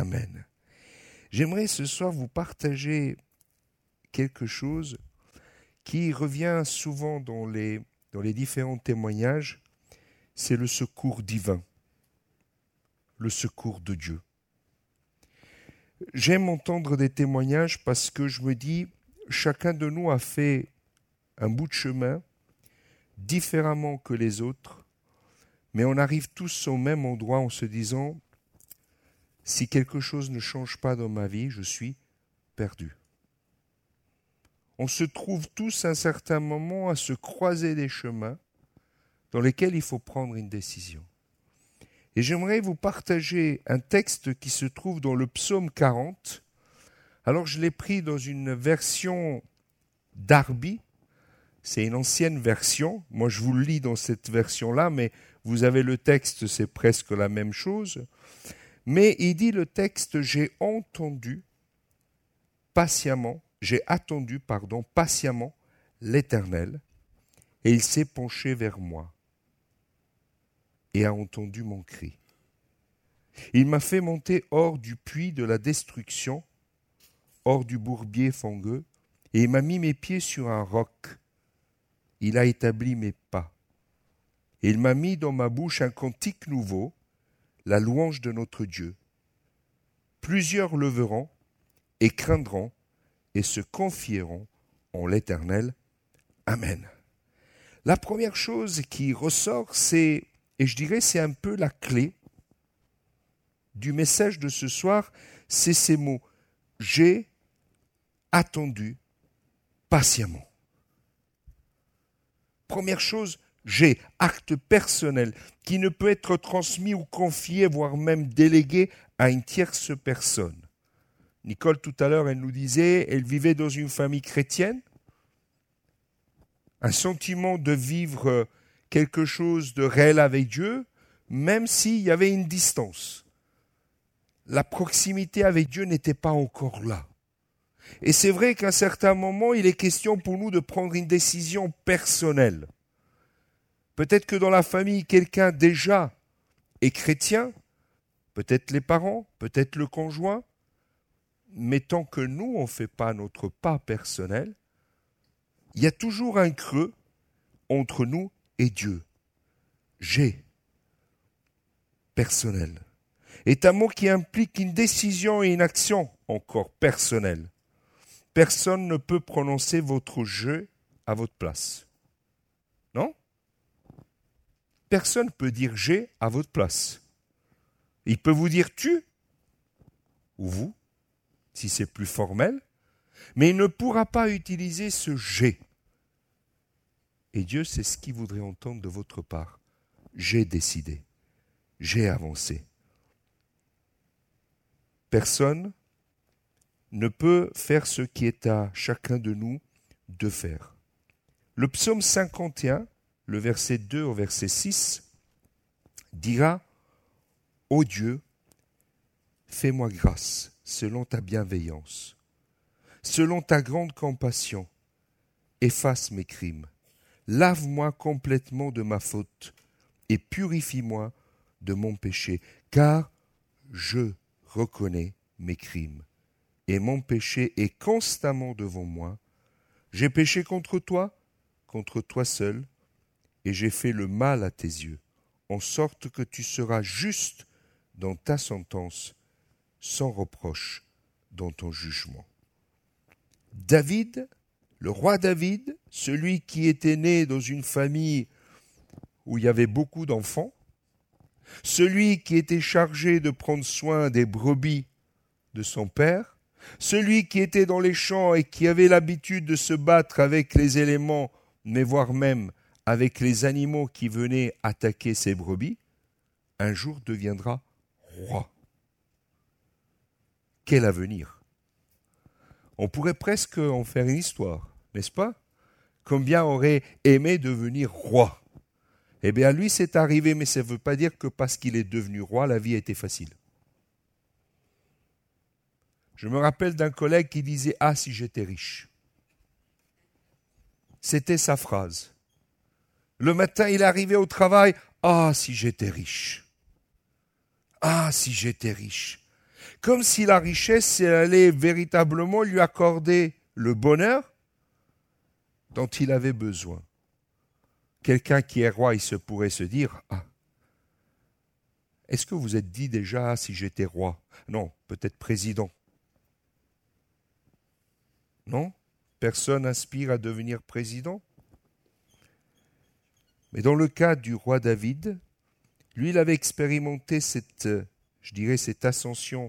Amen. J'aimerais ce soir vous partager quelque chose qui revient souvent dans les différents témoignages, c'est le secours divin, le secours de Dieu. J'aime entendre des témoignages parce que je me dis, chacun de nous a fait un bout de chemin différemment que les autres, mais on arrive tous au même endroit en se disant, si quelque chose ne change pas dans ma vie, je suis perdu. On se trouve tous à un certain moment à se croiser des chemins dans lesquels il faut prendre une décision. Et j'aimerais vous partager un texte qui se trouve dans le psaume 40. Alors je l'ai pris dans une version Darby, c'est une ancienne version. Moi je vous le lis dans cette version-là, mais vous avez le texte, c'est presque la même chose. Mais il dit le texte, j'ai attendu patiemment l'Éternel, et il s'est penché vers moi et a entendu mon cri. Il m'a fait monter hors du puits de la destruction, hors du bourbier fangueux, et il m'a mis mes pieds sur un roc. Il a établi mes pas. Et il m'a mis dans ma bouche un cantique nouveau, la louange de notre Dieu. Plusieurs le verront et craindront et se confieront en l'Éternel. Amen. La première chose qui ressort, c'est un peu la clé du message de ce soir, c'est ces mots. J'ai attendu patiemment. Première chose, j'ai, acte personnel, qui ne peut être transmis ou confié, voire même délégué à une tierce personne. Nicole, tout à l'heure, elle nous disait, elle vivait dans une famille chrétienne. Un sentiment de vivre quelque chose de réel avec Dieu, même s'il y avait une distance. La proximité avec Dieu n'était pas encore là. Et c'est vrai qu'à un certain moment, il est question pour nous de prendre une décision personnelle. Peut-être que dans la famille, quelqu'un déjà est chrétien, peut-être les parents, peut-être le conjoint, mais tant que nous, on ne fait pas notre pas personnel, il y a toujours un creux entre nous et Dieu. J'ai personnel est un mot qui implique une décision et une action encore personnelle. Personne ne peut prononcer votre je à votre place. Non ? Personne ne peut dire j'ai à votre place. Il peut vous dire tu ou vous, si c'est plus formel, mais il ne pourra pas utiliser ce j'ai. Et Dieu, c'est ce qu'il voudrait entendre de votre part. J'ai décidé, j'ai avancé. Personne ne peut faire ce qui est à chacun de nous de faire. Le psaume 51, le verset 2 au verset 6, dira « Ô Dieu, fais-moi grâce selon ta bienveillance. Selon ta grande compassion, efface mes crimes. Lave-moi complètement de ma faute et purifie-moi de mon péché, car je reconnais mes crimes et mon péché est constamment devant moi. J'ai péché contre toi seul, et j'ai fait le mal à tes yeux, en sorte que tu seras juste dans ta sentence, sans reproche dans ton jugement. » David, le roi David, celui qui était né dans une famille où il y avait beaucoup d'enfants, celui qui était chargé de prendre soin des brebis de son père, celui qui était dans les champs et qui avait l'habitude de se battre avec les éléments, mais voire même avec les animaux qui venaient attaquer ses brebis, un jour deviendra roi. Quel avenir! On pourrait presque en faire une histoire, n'est-ce pas? Combien aurait aimé devenir roi? Eh bien, lui, c'est arrivé, mais ça ne veut pas dire que parce qu'il est devenu roi, la vie a été facile. Je me rappelle d'un collègue qui disait « Ah, si j'étais riche ». C'était sa phrase. Le matin, il arrivait au travail « Ah, si j'étais riche ». Ah, si j'étais riche. Comme si la richesse allait véritablement lui accorder le bonheur dont il avait besoin. Quelqu'un qui est roi, il se pourrait se dire, « Ah, est-ce que vous êtes dit déjà si j'étais roi ?» Non, peut-être président. Non? Personne n'aspire à devenir président? Mais dans le cas du roi David, lui, il avait expérimenté cette ascension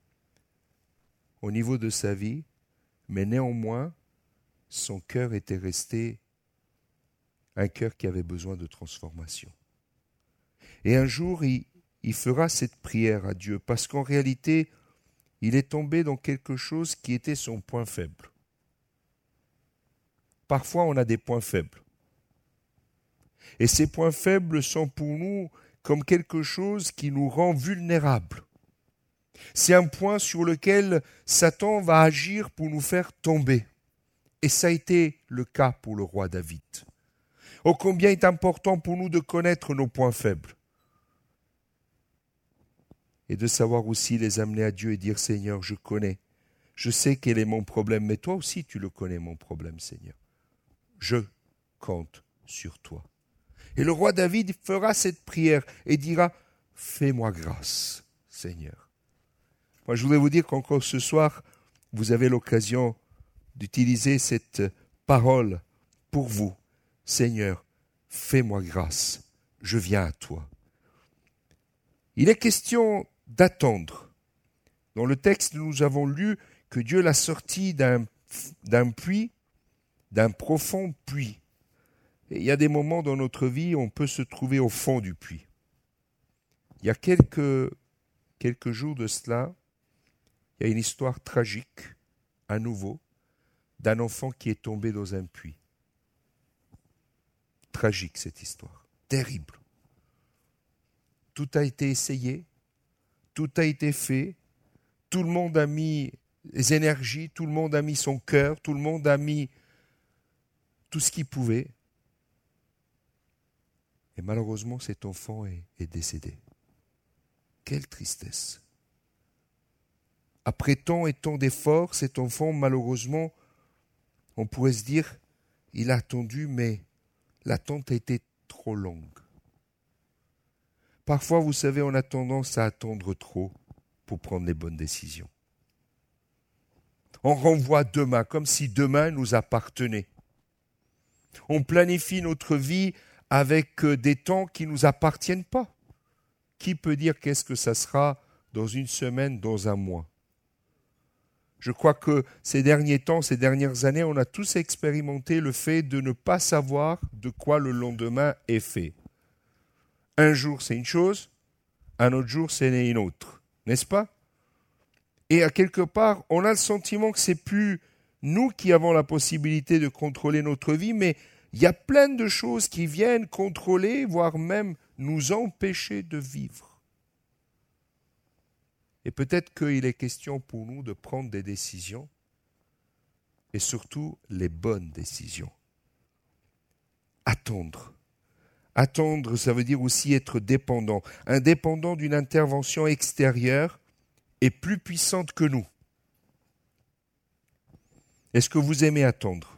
au niveau de sa vie, mais néanmoins, son cœur était resté un cœur qui avait besoin de transformation. Et un jour, il fera cette prière à Dieu, parce qu'en réalité, il est tombé dans quelque chose qui était son point faible. Parfois, on a des points faibles. Et ces points faibles sont pour nous comme quelque chose qui nous rend vulnérables. C'est un point sur lequel Satan va agir pour nous faire tomber. Et ça a été le cas pour le roi David. Oh, combien est important pour nous de connaître nos points faibles et de savoir aussi les amener à Dieu et dire, Seigneur, je connais, je sais quel est mon problème, mais toi aussi tu le connais, mon problème, Seigneur. Je compte sur toi. Et le roi David fera cette prière et dira, fais-moi grâce, Seigneur. Moi, je voudrais vous dire qu'encore ce soir, vous avez l'occasion d'utiliser cette parole pour vous. Seigneur, fais-moi grâce, je viens à toi. Il est question d'attendre. Dans le texte, nous avons lu que Dieu l'a sorti d'un puits, d'un profond puits. Et il y a des moments dans notre vie où on peut se trouver au fond du puits. Il y a quelques jours de cela, il y a une histoire tragique, à nouveau, d'un enfant qui est tombé dans un puits. Tragique cette histoire, terrible. Tout a été essayé, tout a été fait, tout le monde a mis les énergies, tout le monde a mis son cœur, tout le monde a mis tout ce qu'il pouvait. Et malheureusement, cet enfant est décédé. Quelle tristesse. Après tant et tant d'efforts, cet enfant, malheureusement, on pourrait se dire, il a attendu, mais l'attente a été trop longue. Parfois, vous savez, on a tendance à attendre trop pour prendre les bonnes décisions. On renvoie demain, comme si demain nous appartenait. On planifie notre vie avec des temps qui ne nous appartiennent pas. Qui peut dire qu'est-ce que ça sera dans une semaine, dans un mois? Je crois que ces derniers temps, ces dernières années, on a tous expérimenté le fait de ne pas savoir de quoi le lendemain est fait. Un jour, c'est une chose, un autre jour, c'est une autre, n'est-ce pas? Et à quelque part, on a le sentiment que c'est plus nous qui avons la possibilité de contrôler notre vie, mais il y a plein de choses qui viennent contrôler, voire même nous empêcher de vivre. Et peut-être qu'il est question pour nous de prendre des décisions, et surtout les bonnes décisions. Attendre. Attendre, ça veut dire aussi être dépendant. Indépendant d'une intervention extérieure et plus puissante que nous. Est-ce que vous aimez attendre?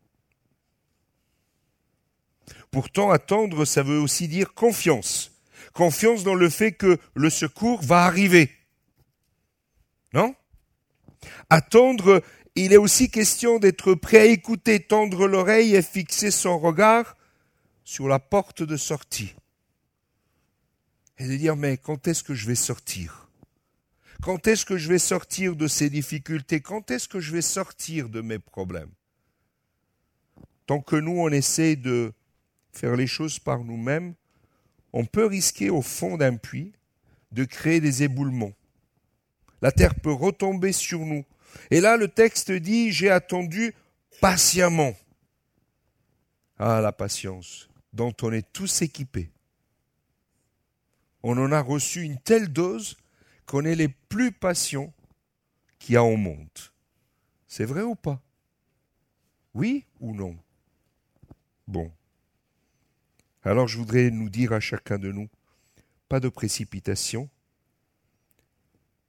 Pourtant, attendre, ça veut aussi dire confiance. Confiance dans le fait que le secours va arriver. Non? Attendre, il est aussi question d'être prêt à écouter, tendre l'oreille et fixer son regard sur la porte de sortie. Et de dire, mais quand est-ce que je vais sortir? Quand est-ce que je vais sortir de ces difficultés? Quand est-ce que je vais sortir de mes problèmes? Tant que nous, on essaie de faire les choses par nous-mêmes, on peut risquer au fond d'un puits de créer des éboulements. La terre peut retomber sur nous. Et là, le texte dit, j'ai attendu patiemment. Ah, la patience, dont on est tous équipés. On en a reçu une telle dose qu'on est les plus patients qu'il y a au monde. C'est vrai ou pas? Oui ou non? Bon. Alors je voudrais nous dire à chacun de nous, pas de précipitation,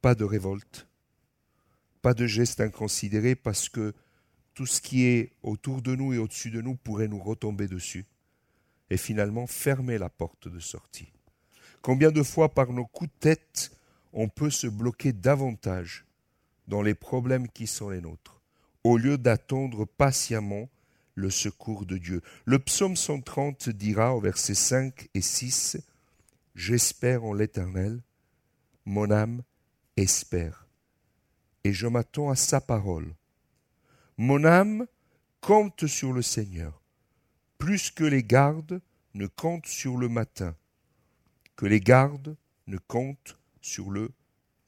pas de révolte, pas de geste inconsidéré parce que tout ce qui est autour de nous et au-dessus de nous pourrait nous retomber dessus et finalement fermer la porte de sortie. Combien de fois par nos coups de tête on peut se bloquer davantage dans les problèmes qui sont les nôtres, au lieu d'attendre patiemment le secours de Dieu. Le psaume 130 dira au verset 5 et 6, « J'espère en l'Éternel, mon âme espère, et je m'attends à sa parole. Mon âme compte sur le Seigneur, plus que les gardes ne comptent sur le matin, que les gardes ne comptent sur le matin. »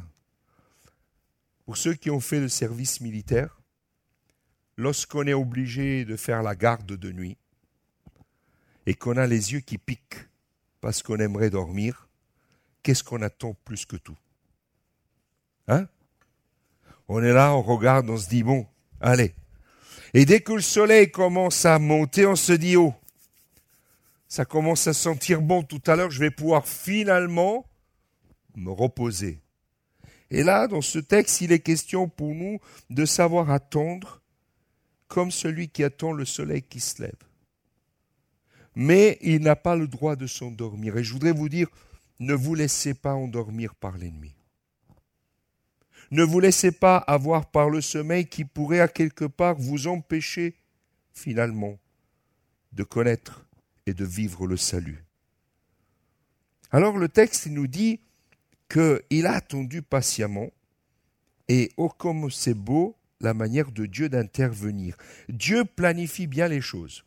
Pour ceux qui ont fait le service militaire, lorsqu'on est obligé de faire la garde de nuit et qu'on a les yeux qui piquent parce qu'on aimerait dormir, qu'est-ce qu'on attend plus que tout? Hein? On est là, on regarde, on se dit, bon, allez. Et dès que le soleil commence à monter, on se dit, oh, ça commence à sentir bon tout à l'heure, je vais pouvoir finalement me reposer. Et là, dans ce texte, il est question pour nous de savoir attendre comme celui qui attend le soleil qui se lève. Mais il n'a pas le droit de s'endormir. Et je voudrais vous dire, ne vous laissez pas endormir par l'ennemi. Ne vous laissez pas avoir par le sommeil qui pourrait à quelque part vous empêcher finalement de connaître et de vivre le salut. Alors le texte nous dit qu'il a attendu patiemment et oh comme c'est beau la manière de Dieu d'intervenir. Dieu planifie bien les choses.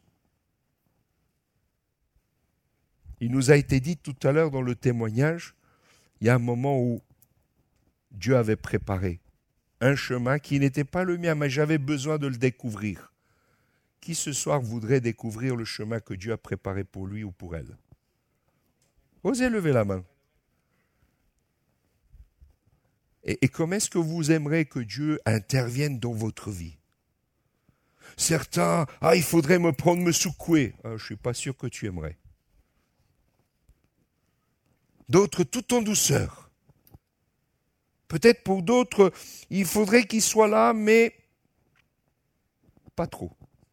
Il nous a été dit tout à l'heure dans le témoignage, il y a un moment où Dieu avait préparé un chemin qui n'était pas le mien, mais j'avais besoin de le découvrir. Qui ce soir voudrait découvrir le chemin que Dieu a préparé pour lui ou pour elle? Osez lever la main. Et comment est-ce que vous aimeriez que Dieu intervienne dans votre vie? Certains, il faudrait me prendre, me secouer. Je ne suis pas sûr que tu aimerais. D'autres, tout en douceur. Peut-être pour d'autres, il faudrait qu'il soit là, mais pas trop.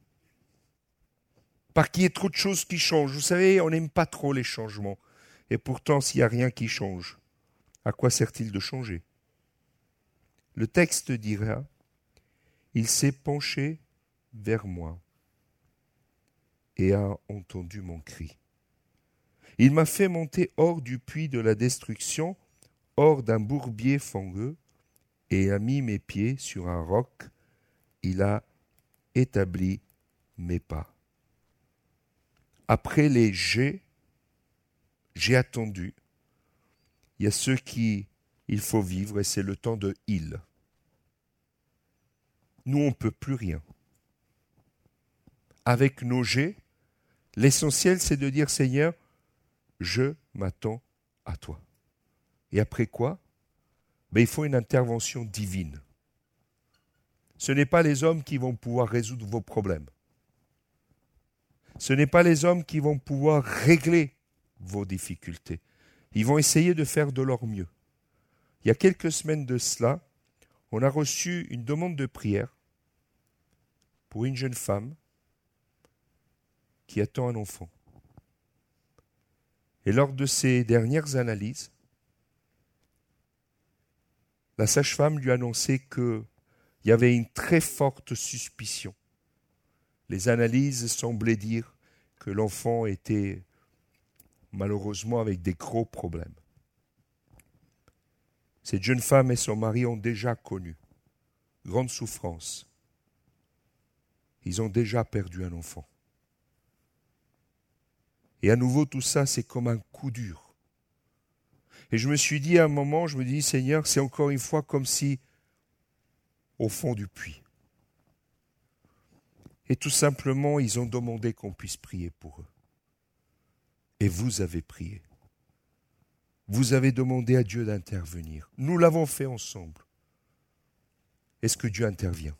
Pas qu'il y ait trop de choses qui changent. Vous savez, on n'aime pas trop les changements. Et pourtant, s'il n'y a rien qui change, à quoi sert-il de changer? Le texte dira, « Il s'est penché vers moi et a entendu mon cri. Il m'a fait monter hors du puits de la destruction, hors d'un bourbier fangeux, et a mis mes pieds sur un roc. Il a établi mes pas. » Après les j'ai attendu. Il y a ceux qui il faut vivre et c'est le temps de il. Nous, on ne peut plus rien. Avec nos j'ai, l'essentiel c'est de dire Seigneur, je m'attends à toi. Et après quoi? Il faut une intervention divine. Ce n'est pas les hommes qui vont pouvoir résoudre vos problèmes. Ce n'est pas les hommes qui vont pouvoir régler vos difficultés. Ils vont essayer de faire de leur mieux. Il y a quelques semaines de cela, on a reçu une demande de prière pour une jeune femme qui attend un enfant. Et lors de ses dernières analyses, la sage-femme lui a annoncé qu'il y avait une très forte suspicion. Les analyses semblaient dire que l'enfant était malheureusement avec des gros problèmes. Cette jeune femme et son mari ont déjà connu grande souffrance. Ils ont déjà perdu un enfant. Et à nouveau, tout ça, c'est comme un coup dur. Et je me suis dit à un moment, je me dis, Seigneur, c'est encore une fois comme si, au fond du puits. Et tout simplement, ils ont demandé qu'on puisse prier pour eux. Et vous avez prié. Vous avez demandé à Dieu d'intervenir. Nous l'avons fait ensemble. Est-ce que Dieu intervient?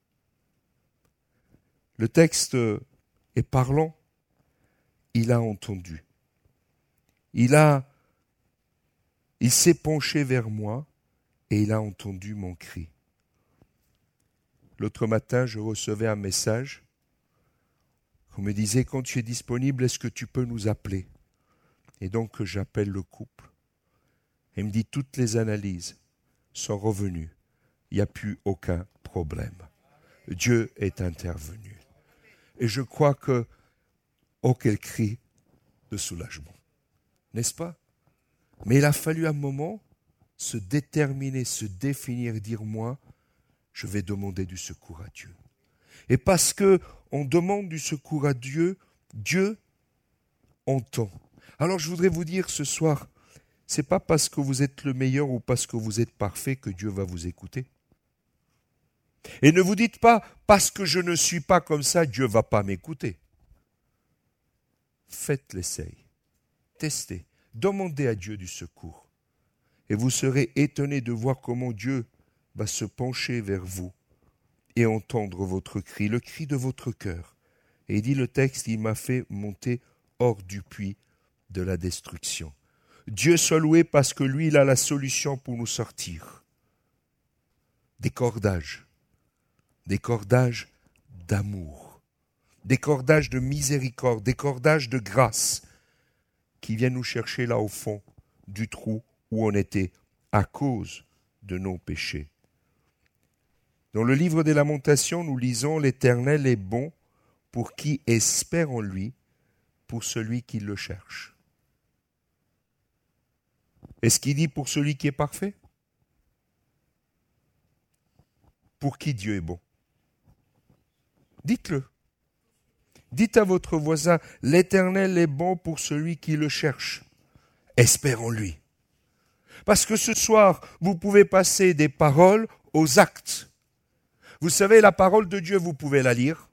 Le texte est parlant. Il a entendu. Il s'est penché vers moi et il a entendu mon cri. L'autre matin, je recevais un message. On me disait, quand tu es disponible, est-ce que tu peux nous appeler? Et donc j'appelle le couple. Il me dit, toutes les analyses sont revenues. Il n'y a plus aucun problème. Dieu est intervenu. Et je crois que, oh quel cri de soulagement. N'est-ce pas? Mais il a fallu un moment se déterminer, se définir, dire moi, je vais demander du secours à Dieu. Et parce que on demande du secours à Dieu, Dieu entend. Alors je voudrais vous dire ce soir, c'est pas parce que vous êtes le meilleur ou parce que vous êtes parfait que Dieu va vous écouter. Et ne vous dites pas, parce que je ne suis pas comme ça, Dieu va pas m'écouter. Faites l'essai, testez, demandez à Dieu du secours. Et vous serez étonnés de voir comment Dieu va se pencher vers vous et entendre votre cri, le cri de votre cœur. Et il dit le texte, il m'a fait monter hors du puits de la destruction. Dieu soit loué parce que lui, il a la solution pour nous sortir. Des cordages d'amour, des cordages de miséricorde, des cordages de grâce qui viennent nous chercher là au fond du trou où on était à cause de nos péchés. Dans le livre des Lamentations, nous lisons « L'Éternel est bon pour qui espère en lui, pour celui qui le cherche. » Est-ce qu'il dit pour celui qui est parfait? Pour qui Dieu est bon? Dites-le. Dites à votre voisin, l'Éternel est bon pour celui qui le cherche. Espère en lui. Parce que ce soir, vous pouvez passer des paroles aux actes. Vous savez, la parole de Dieu, vous pouvez la lire.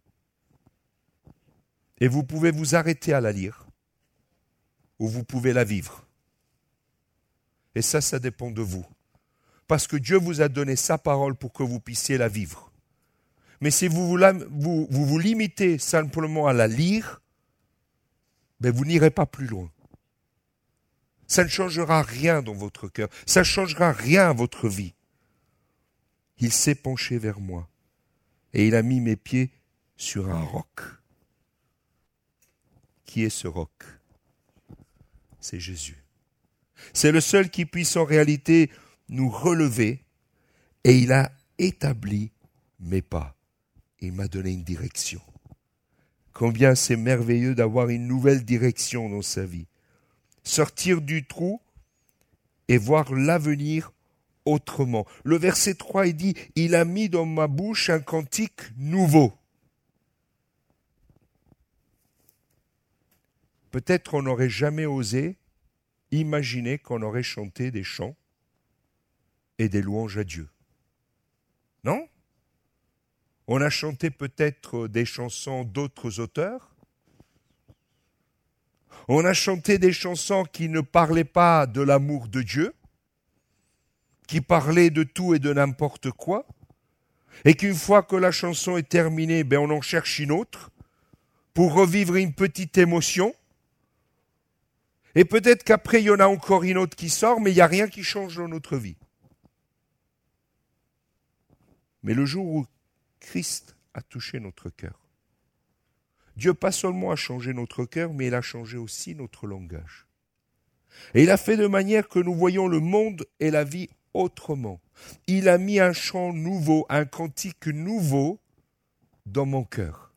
Et vous pouvez vous arrêter à la lire. Ou vous pouvez la vivre. Et ça dépend de vous. Parce que Dieu vous a donné sa parole pour que vous puissiez la vivre. Mais si vous vous limitez simplement à la lire, ben vous n'irez pas plus loin. Ça ne changera rien dans votre cœur. Ça ne changera rien à votre vie. Il s'est penché vers moi et il a mis mes pieds sur un roc. Qui est ce roc? C'est Jésus. C'est le seul qui puisse en réalité nous relever et il a établi mes pas. Il m'a donné une direction. Combien c'est merveilleux d'avoir une nouvelle direction dans sa vie. Sortir du trou et voir l'avenir autrement. Le verset 3, il dit, « Il a mis dans ma bouche un cantique nouveau. » Peut-être on n'aurait jamais osé imaginer qu'on aurait chanté des chants et des louanges à Dieu. Non? On a chanté peut-être des chansons d'autres auteurs. On a chanté des chansons qui ne parlaient pas de l'amour de Dieu, qui parlaient de tout et de n'importe quoi, et qu'une fois que la chanson est terminée, ben on en cherche une autre pour revivre une petite émotion. Et peut-être qu'après, il y en a encore une autre qui sort, mais il n'y a rien qui change dans notre vie. Mais le jour où Christ a touché notre cœur, Dieu pas seulement a changé notre cœur, mais il a changé aussi notre langage. Et il a fait de manière que nous voyons le monde et la vie autrement. Il a mis un chant nouveau, un cantique nouveau dans mon cœur.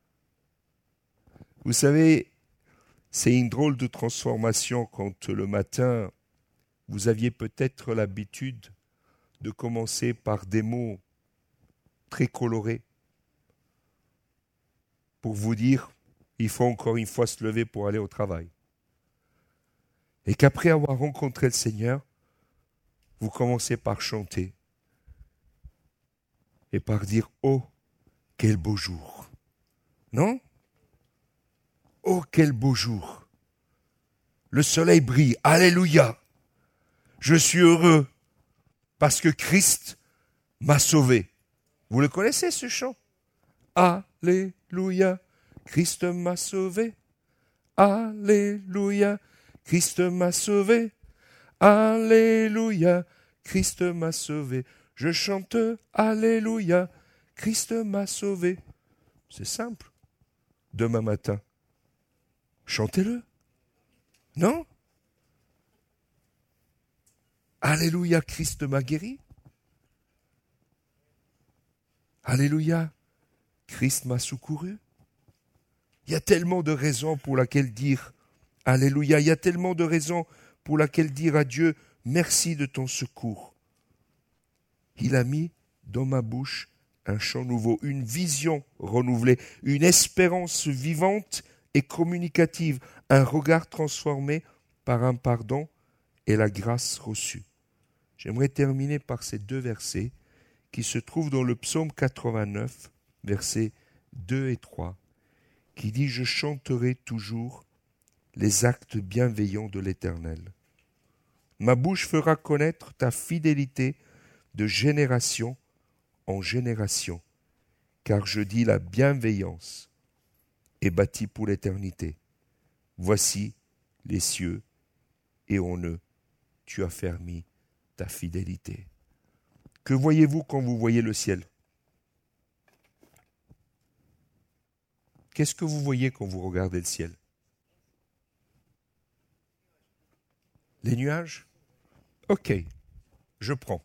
Vous savez, c'est une drôle de transformation quand le matin, vous aviez peut-être l'habitude de commencer par des mots très colorés pour vous dire, il faut encore une fois se lever pour aller au travail. Et qu'après avoir rencontré le Seigneur, vous commencez par chanter et par dire, oh, quel beau jour. Non? Oh, quel beau jour. Le soleil brille, alléluia. Je suis heureux parce que Christ m'a sauvé. Vous le connaissez ce chant? Alléluia, Christ m'a sauvé. Alléluia, Christ m'a sauvé. Alléluia, Christ m'a sauvé. Je chante Alléluia, Christ m'a sauvé. C'est simple. Demain matin, chantez-le. Non? Alléluia, Christ m'a guéri. Alléluia, Christ m'a secouru. Il y a tellement de raisons pour lesquelles dire Alléluia. Il y a tellement de raisons pour lesquelles dire à Dieu merci de ton secours. Il a mis dans ma bouche un chant nouveau, une vision renouvelée, une espérance vivante et communicative, un regard transformé par un pardon et la grâce reçue. J'aimerais terminer par ces deux versets qui se trouvent dans le psaume 89, versets 2 et 3, qui dit « Je chanterai toujours les actes bienveillants de l'Éternel. Ma bouche fera connaître ta fidélité de génération en génération, car je dis la bienveillance est bâtie pour l'éternité. Voici les cieux, et en eux tu as fermé ta fidélité. » Que voyez-vous quand vous voyez le ciel? Qu'est-ce que vous voyez quand vous regardez le ciel? Les nuages? Ok, je prends.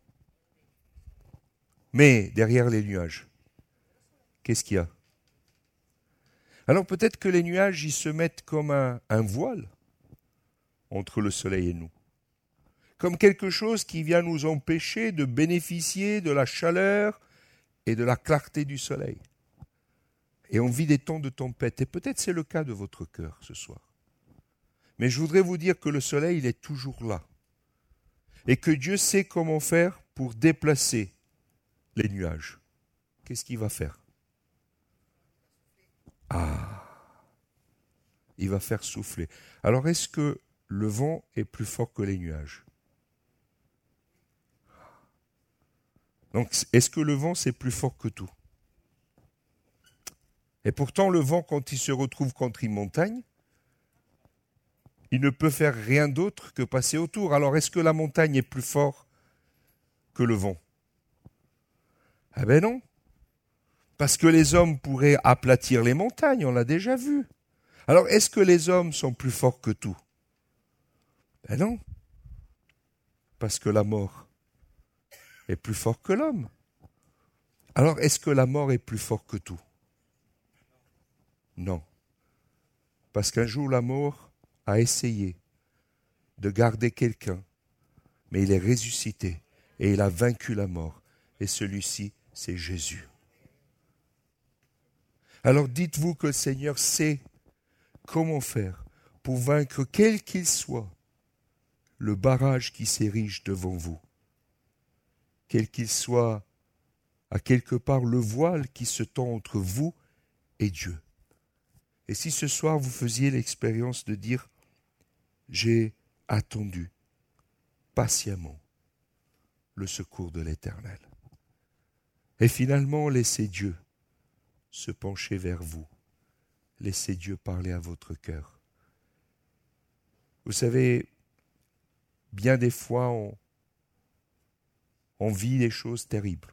Mais derrière les nuages, qu'est-ce qu'il y a? Alors peut-être que les nuages, ils se mettent comme un voile entre le soleil et nous. Comme quelque chose qui vient nous empêcher de bénéficier de la chaleur et de la clarté du soleil. Et on vit des temps de tempête. Et peut-être c'est le cas de votre cœur ce soir. Mais je voudrais vous dire que le soleil, il est toujours là. Et que Dieu sait comment faire pour déplacer les nuages. Qu'est-ce qu'il va faire? Il va faire souffler. Alors est-ce que le vent est plus fort que les nuages? Donc est-ce que le vent c'est plus fort que tout? Et pourtant le vent, quand il se retrouve contre une montagne, il ne peut faire rien d'autre que passer autour. Alors est-ce que la montagne est plus fort que le vent? Ah ben non. Parce que les hommes pourraient aplatir les montagnes, on l'a déjà vu. Alors est-ce que les hommes sont plus forts que tout? Ben non. Parce que la mort est plus fort que l'homme. Alors est-ce que la mort est plus fort que tout? Non. Parce qu'un jour la mort a essayé de garder quelqu'un, mais il est ressuscité et il a vaincu la mort. Et celui-ci, c'est Jésus. Alors dites-vous que le Seigneur sait comment faire pour vaincre quel qu'il soit le barrage qui s'érige devant vous. Quel qu'il soit à quelque part le voile qui se tend entre vous et Dieu. Et si ce soir vous faisiez l'expérience de dire « J'ai attendu patiemment le secours de l'Éternel ». Et finalement, laissez Dieu se pencher vers vous. Laissez Dieu parler à votre cœur. Vous savez, bien des fois, on vit des choses terribles.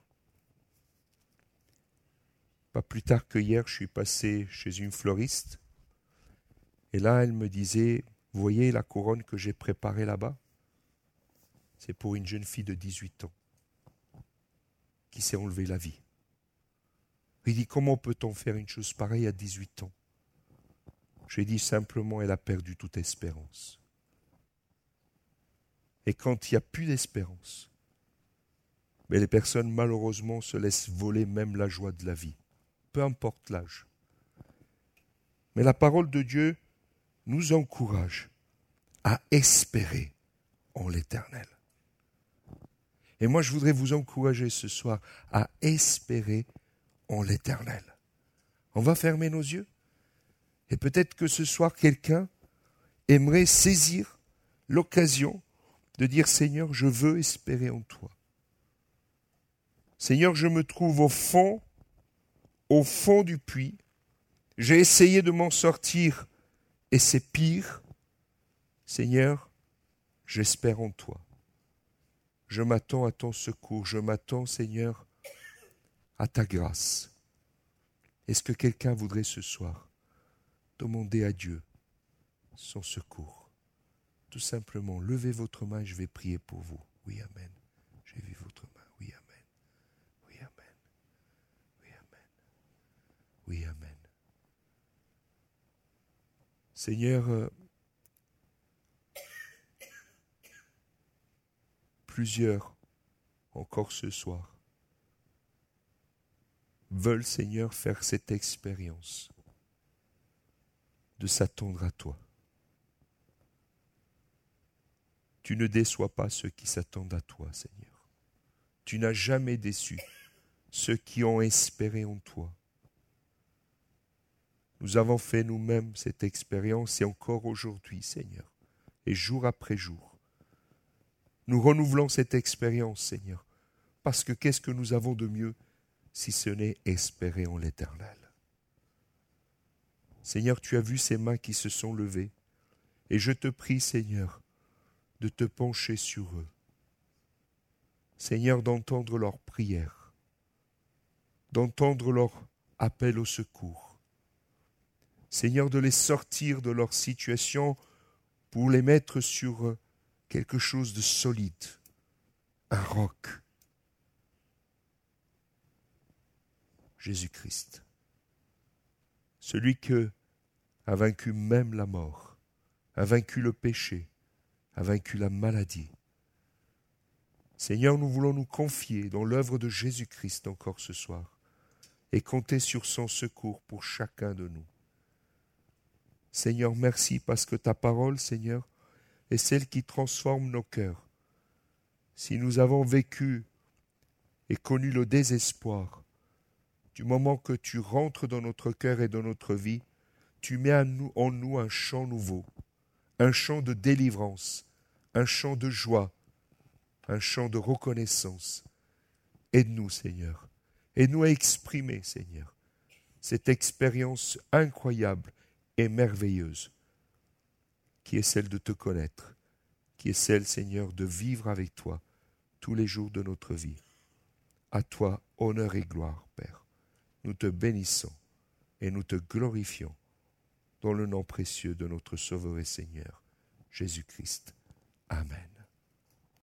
Pas plus tard que hier, je suis passé chez une fleuriste. Et là, elle me disait, vous voyez la couronne que j'ai préparée là-bas? C'est pour une jeune fille de 18 ans qui s'est enlevée la vie. Il dit, comment peut-on faire une chose pareille à 18 ans? J'ai dit simplement, elle a perdu toute espérance. Et quand il n'y a plus d'espérance, mais les personnes malheureusement se laissent voler même la joie de la vie, peu importe l'âge. Mais la parole de Dieu nous encourage à espérer en l'Éternel. Et moi, je voudrais vous encourager ce soir à espérer en l'Éternel. On va fermer nos yeux. Et peut-être que ce soir, quelqu'un aimerait saisir l'occasion de dire « Seigneur, je veux espérer en toi. Seigneur, je me trouve au fond du puits. J'ai essayé de m'en sortir et c'est pire. Seigneur, j'espère en toi. Je m'attends à ton secours. Je m'attends, Seigneur, à ta grâce. Est-ce que quelqu'un voudrait ce soir demander à Dieu son secours? Tout simplement, levez votre main et je vais prier pour vous. Oui, amen. J'ai vu votre main. Oui, amen. Oui, amen. Oui, amen. Oui, amen. Seigneur, plusieurs, encore ce soir, veulent, Seigneur, faire cette expérience de s'attendre à toi. Tu ne déçois pas ceux qui s'attendent à toi, Seigneur. Tu n'as jamais déçu ceux qui ont espéré en toi. Nous avons fait nous-mêmes cette expérience et encore aujourd'hui, Seigneur, et jour après jour. Nous renouvelons cette expérience, Seigneur, parce que qu'est-ce que nous avons de mieux si ce n'est espérer en l'Éternel? Seigneur, tu as vu ces mains qui se sont levées, et je te prie, Seigneur, de te pencher sur eux. Seigneur, d'entendre leurs prières, d'entendre leur appel au secours. Seigneur, de les sortir de leur situation pour les mettre sur quelque chose de solide, un roc. Jésus-Christ, celui qui a vaincu même la mort, a vaincu le péché, a vaincu la maladie. Seigneur, nous voulons nous confier dans l'œuvre de Jésus-Christ encore ce soir et compter sur son secours pour chacun de nous. Seigneur, merci parce que ta parole, Seigneur, est celle qui transforme nos cœurs. Si nous avons vécu et connu le désespoir, du moment que tu rentres dans notre cœur et dans notre vie, tu mets en nous un chant nouveau, un chant de délivrance, un chant de joie, un chant de reconnaissance. Aide-nous, Seigneur. Aide-nous à exprimer, Seigneur, cette expérience incroyable et merveilleuse qui est celle de te connaître, qui est celle, Seigneur, de vivre avec toi tous les jours de notre vie. À toi, honneur et gloire, Père. Nous te bénissons et nous te glorifions dans le nom précieux de notre Sauveur et Seigneur, Jésus-Christ. Amen.